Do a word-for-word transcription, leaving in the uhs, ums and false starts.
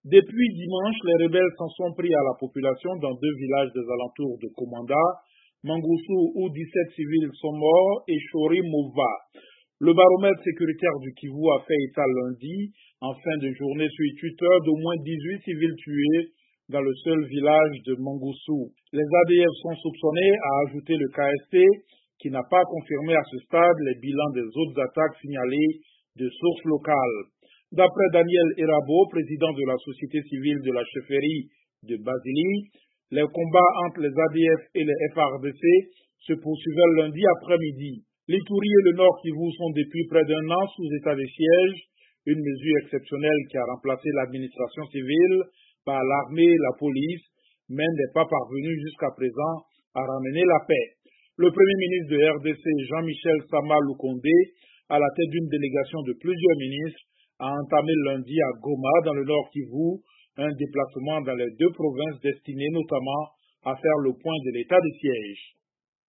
Depuis dimanche, les rebelles s'en sont pris à la population dans deux villages des alentours de Komanda, Mangoussou où dix-sept civils sont morts et Chori Mova. Le baromètre sécuritaire du Kivu a fait état lundi, en fin de journée sur Twitter, d'au moins dix-huit civils tués dans le seul village de Mangoussou. Les A D F sont soupçonnés, a ajouté le K S P, qui n'a pas confirmé à ce stade les bilans des autres attaques signalées de sources locales. D'après Daniel Erabo, président de la société civile de la chefferie de Basili, les combats entre les A D F et les F A R D C se poursuivaient lundi après-midi. L'Ituri et le Nord Kivu sont depuis près d'un an sous état de siège, une mesure exceptionnelle qui a remplacé l'administration civile par l'armée et la police, mais n'est pas parvenue jusqu'à présent à ramener la paix. Le Premier ministre de R D C, Jean-Michel Sama Lukonde, à la tête d'une délégation de plusieurs ministres, a entamé lundi à Goma, dans le Nord Kivu, un déplacement dans les deux provinces destiné notamment à faire le point de l'état de siège.